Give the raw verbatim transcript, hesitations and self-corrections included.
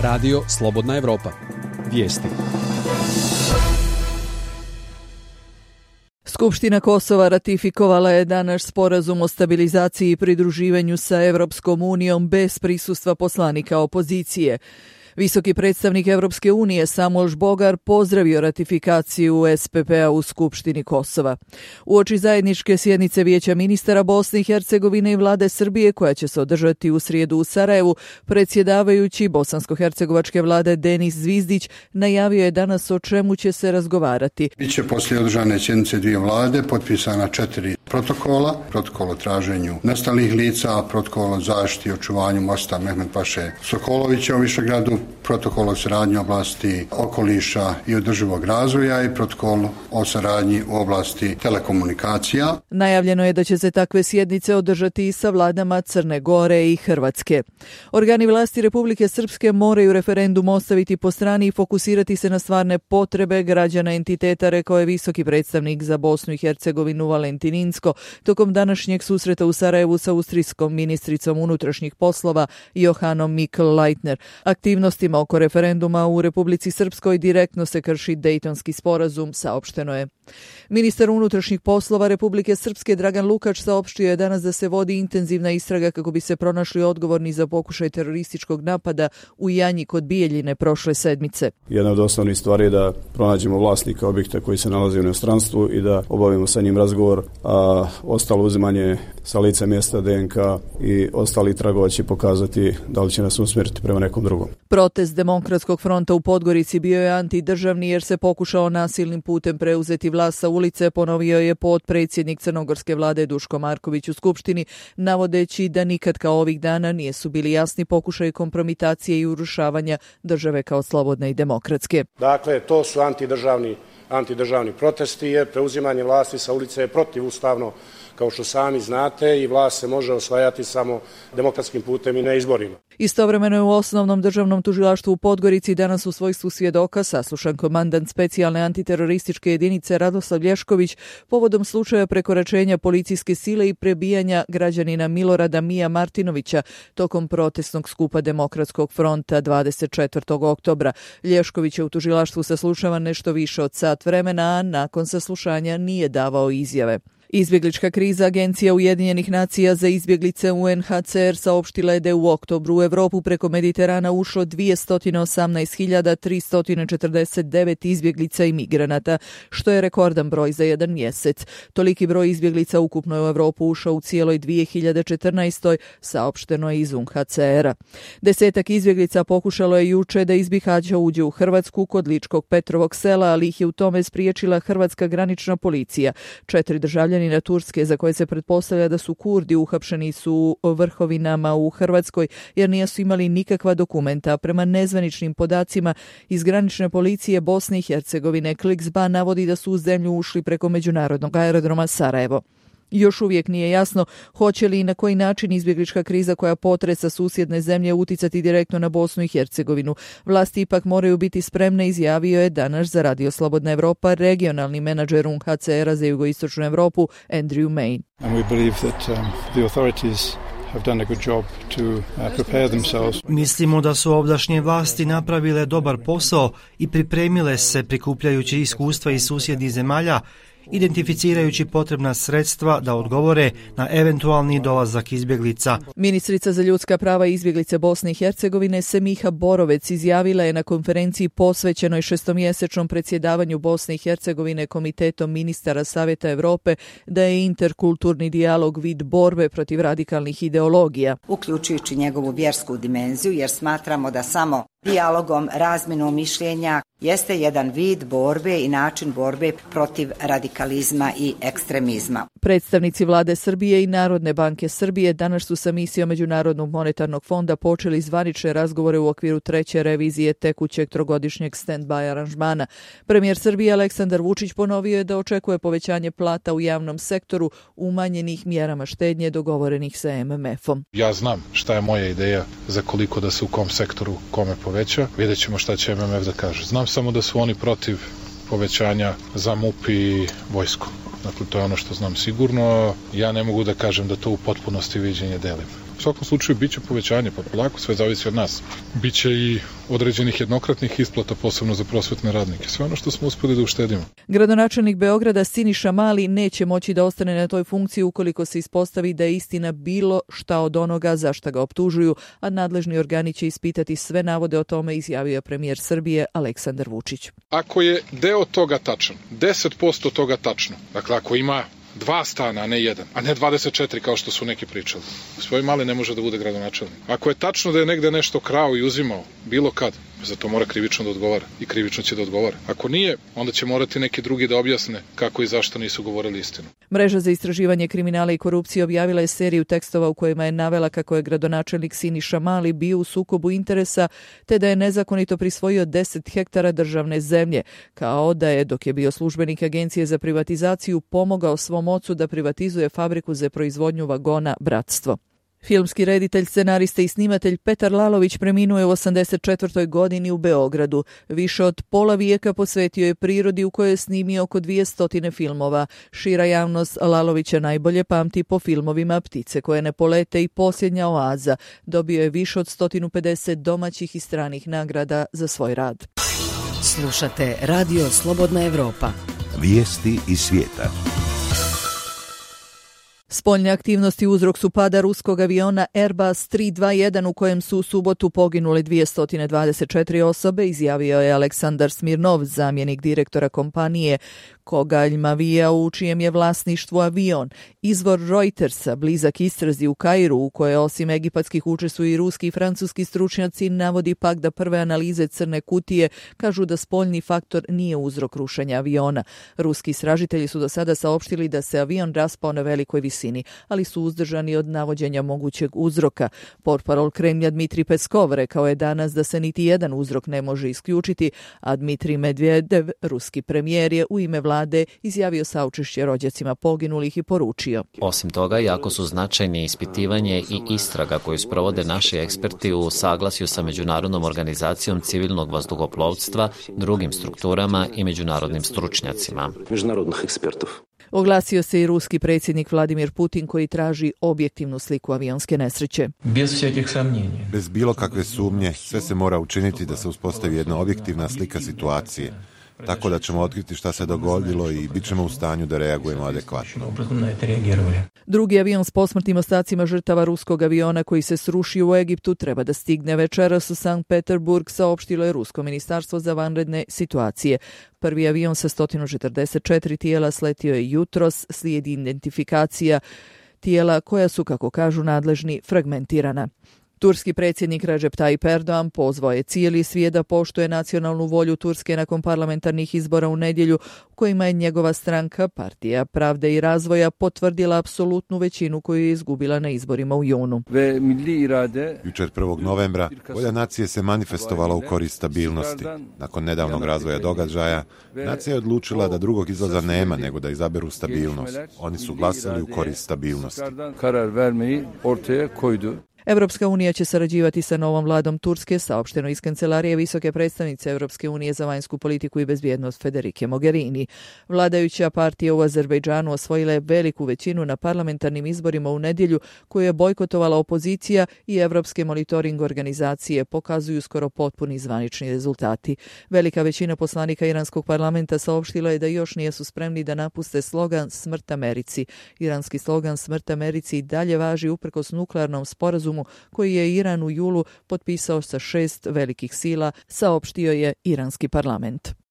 Radio Slobodna Evropa. Vijesti. Skupština Kosova ratifikovala je danas sporazum o stabilizaciji i pridruživanju sa Evropskom unijom bez prisustva poslanika opozicije. Visoki predstavnik Evropske unije Samuel Žbogar pozdravio ratifikaciju S P P-a u Skupštini Kosova. Uoči zajedničke sjednice Vijeća ministara Bosne i Hercegovine i vlade Srbije, koja će se održati u srijedu u Sarajevu, predsjedavajući bosansko-hercegovačke vlade Denis Zvizdić najavio je danas o čemu će se razgovarati. Biće poslije održane sjednice dvije vlade potpisana četiri protokola, protokol o traženju nestalih lica, protokol o zaštiti i očuvanju mosta Mehmed Paše Sokolovića u Višegradu, protokol o saradnji u oblasti okoliša i održivog razvoja i protokol o saradnji u oblasti telekomunikacija. Najavljeno je da će se takve sjednice održati i sa vladama Crne Gore i Hrvatske. Organi vlasti Republike Srpske moraju referendum ostaviti po strani i fokusirati se na stvarne potrebe građana entiteta, rekao je visoki predstavnik za Bosnu i Hercegovinu Valentin Inzko tokom današnjeg susreta u Sarajevu sa austrijskom ministricom unutrašnjih poslova Johanom Mikl-Leitner. Aktivnostima oko referenduma u Republici Srpskoj direktno se krši Dejtonski sporazum, saopšteno je. Ministar unutrašnjih poslova Republike Srpske Dragan Lukač saopštio je danas da se vodi intenzivna istraga kako bi se pronašli odgovorni za pokušaj terorističkog napada u Janji kod Bijeljine prošle sedmice. Jedna od osnovnih stvari je da pronađemo vlasnika objekta koji se nalazi u inostranstvu i da obavimo sa njim razgovor, a ostalo uzimanje sa lica mjesta D N K i ostali tragova će pokazati da li će nas usmjeriti prema nekom drugom. Protest Demokratskog fronta u Podgorici bio je antidržavni jer se pokušao nasilnim putem preuzeti vlast sa ulice, ponovio je potpredsjednik crnogorske vlade Duško Marković u Skupštini, navodeći da nikad kao ovih dana nisu bili jasni pokušaj kompromitacije i urušavanja države kao slobodne i demokratske. Dakle, to su antidržavni, antidržavni protesti jer preuzimanje vlasti sa ulice je protivustavno, kao što sami znate, i vlast se može osvajati samo demokratskim putem i na izborima. Istovremeno je u Osnovnom državnom tužilaštvu u Podgorici danas u svojstvu svjedoka saslušan komandant specijalne antiterorističke jedinice Radoslav Lješković povodom slučaja prekoračenja policijske sile i prebijanja građanina Milorada Mija Martinovića tokom protestnog skupa Demokratskog fronta dvadeset četvrtog oktobra. Lješković je u tužilaštvu saslušavan nešto više od sat vremena, a nakon saslušanja nije davao izjave. Izbjeglička kriza Agencija Ujedinjenih nacija za izbjeglice U N H C R saopštila je da je u oktobru u Evropu preko Mediterana ušlo dvjesto osamnaest hiljada tristo četrdeset devet izbjeglica i migranata, što je rekordan broj za jedan mjesec. Toliki broj izbjeglica ukupno je u Evropu ušao u cijeloj dvije hiljade četrnaestoj. saopšteno je iz U N H C R-a. Desetak izbjeglica pokušalo je juče da iz Bihaća uđe u Hrvatsku kod Ličkog Petrovog sela, ali ih je u tome spriječila hrvatska granična policija. Četiri državljani na Turske, za koje se pretpostavlja da su Kurdi, uhapšeni su u Vrhovinama u Hrvatskoj jer nisu imali nikakva dokumenta. Prema nezvaničnim podacima iz granične policije Bosne i Hercegovine, Kliksba navodi da su u zemlju ušli preko međunarodnog aerodroma Sarajevo. Još uvijek nije jasno hoće li i na koji način izbjeglička kriza koja potresa susjedne zemlje uticati direktno na Bosnu i Hercegovinu. Vlasti ipak moraju biti spremne, izjavio je danas za Radio Slobodna Evropa regionalni menadžer U N H C R-a za jugoistočnu Evropu Andrew Main. And we believe that um, the authorities have done a good job to uh, prepare themselves. Mislimo da su ovdašnje vlasti napravile dobar posao i pripremile se prikupljajući iskustva iz susjednih zemalja, identificirajući potrebna sredstva da odgovore na eventualni dolazak izbjeglica. Ministrica za ljudska prava i izbjeglice Bosne i Hercegovine Semiha Borovec izjavila je na konferenciji posvećenoj šestomjesečnom predsjedavanju Bosne i Hercegovine Komitetom ministara Savjeta Europe da je interkulturni dijalog vid borbe protiv radikalnih ideologija. Uključujući njegovu vjersku dimenziju, jer smatramo da samo dijalogom, razmjenom mišljenja jeste jedan vid borbe i način borbe protiv radikalizma i ekstremizma. Predstavnici vlade Srbije i Narodne banke Srbije danas su sa misijom Međunarodnog monetarnog fonda počeli zvanične razgovore u okviru treće revizije tekućeg trogodišnjeg stand-by aranžmana. Premijer Srbije Aleksandar Vučić ponovio je da očekuje povećanje plata u javnom sektoru umanjenih mjerama štednje dogovorenih sa M M F-om. Ja znam šta je moja ideja za koliko da se u kom sektoru kome poveća. Vidjet ćemo šta će M M F da kaže. Znam samo da su oni protiv povećanja za M U P i vojsku. Dakle, to je ono što znam sigurno. Ja ne mogu da kažem da to u potpunosti viđenje delim. U svakom slučaju biće povećanje, pa polako sve zavisi od nas. Biće i određenih jednokratnih isplata, posebno za prosvetne radnike. Sve ono što smo uspeli da uštedimo. Gradonačelnik Beograda Siniša Mali neće moći da ostane na toj funkciji ukoliko se ispostavi da je istina bilo šta od onoga za šta ga optužuju, a nadležni organi će ispitati sve navode o tome, izjavio je premijer Srbije Aleksandar Vučić. Ako je deo toga tačan, deset posto toga tačno, dakle ako ima dva stana, a ne jedan, a ne dvadeset četiri kao što su neki pričali, svoj Mali ne može da bude gradonačelnik. Ako je tačno da je negde nešto krao i uzimao, bilo kad, za to mora krivično da odgovara i krivično će da odgovara. Ako nije, onda će morati neki drugi da objasne kako i zašto nisu govorili istinu. Mreža za istraživanje kriminala i korupcije objavila je seriju tekstova u kojima je navela kako je gradonačelnik Siniša Mali bio u sukobu interesa, te da je nezakonito prisvojio deset hektara državne zemlje, kao da je, dok je bio službenik Agencije za privatizaciju, pomogao svom ocu da privatizuje fabriku za proizvodnju vagona Bratstvo. Filmski reditelj, scenarista i snimatelj Petar Lalović preminuo je u osamdeset četvrtoj godini u Beogradu. Više od pola vijeka posvetio je prirodi u kojoj je snimio oko dvjesto filmova. Šira javnost Lalovića najbolje pamti po filmovima Ptice koje ne polete i Posljednja oaza. Dobio je više od sto pedeset domaćih i stranih nagrada za svoj rad. Slušate Radio Slobodna Evropa. Vijesti iz svijeta. Spoljne aktivnosti uzrok su pada ruskog aviona Airbus tri dva jedan u kojem su u subotu poginule dvjesto dvadeset četiri osobe, izjavio je Aleksandar Smirnov, zamjenik direktora kompanije Kogalj-Mavija, u čijem je vlasništvu avion. Izvor Reutersa, blizak istrazi u Kairu, u kojoj osim egipatskih učestvuju i ruski i francuski stručnjaci, navodi pak da prve analize crne kutije kažu da spoljni faktor nije uzrok rušenja aviona. Ruski istražitelji su do sada saopštili da se avion raspao na velikoj visini, ali su uzdržani od navođenja mogućeg uzroka. Portparol Kremlja Dmitri Peskov rekao je danas da se niti jedan uzrok ne može isključiti, a Dmitri Medvedev, ruski premijer, je u ime vlade izjavio saučešće rođacima poginulih i poručio: Osim toga, jako su značajni ispitivanje i istraga koju sprovode naši eksperti u saglasju sa Međunarodnom organizacijom civilnog vazduhoplovstva, drugim strukturama i međunarodnim stručnjacima. Međunarodnih ekspertov. Oglasio se i ruski predsjednik Vladimir Putin, koji traži objektivnu sliku avionske nesreće. Bez bilo kakve sumnje, sve se mora učiniti da se uspostavi jedna objektivna slika situacije, tako da ćemo otkriti šta se dogodilo i bit ćemo u stanju da reagujemo adekvatno. Drugi avion s posmrtnim ostacima žrtava ruskog aviona koji se srušio u Egiptu treba da stigne večeras u Sankt Peterburg, saopštilo je Rusko ministarstvo za vanredne situacije. Prvi avion sa sto četrdeset četiri tijela sletio je jutros, slijedi identifikacija tijela koja su, kako kažu nadležni, fragmentirana. Turski predsjednik Recep Tayyip Erdogan pozvao je cijeli svijet da poštuje nacionalnu volju Turske nakon parlamentarnih izbora u nedjelju, u kojima je njegova stranka, Partija pravde i razvoja, potvrdila apsolutnu većinu koju je izgubila na izborima u junu. Jučer prvog novembra volja nacije se manifestovala u korist stabilnosti. Nakon nedavnog razvoja događaja, nacija je odlučila da drugog izlaza nema nego da izaberu stabilnost. Oni su glasali u korist stabilnosti. Evropska unija će sarađivati sa novom vladom Turske, saopšteno iz kancelarije visoke predstavnice Evropske unije za vanjsku politiku i bezbjednost Federike Mogherini. Vladajuća partija u Azerbejdžanu osvojila je veliku većinu na parlamentarnim izborima u nedjelju, koju je bojkotovala opozicija, i evropske monitoring organizacije pokazuju skoro potpuni zvanični rezultati. Velika većina poslanika iranskog parlamenta saopštila je da još nisu spremni da napuste slogan Smrt Americi. Iranski slogan Smrt Americi dalje važi uprkos nuklearnom sporazumu koji je Iran u julu potpisao sa šest velikih sila, saopštio je iranski parlament.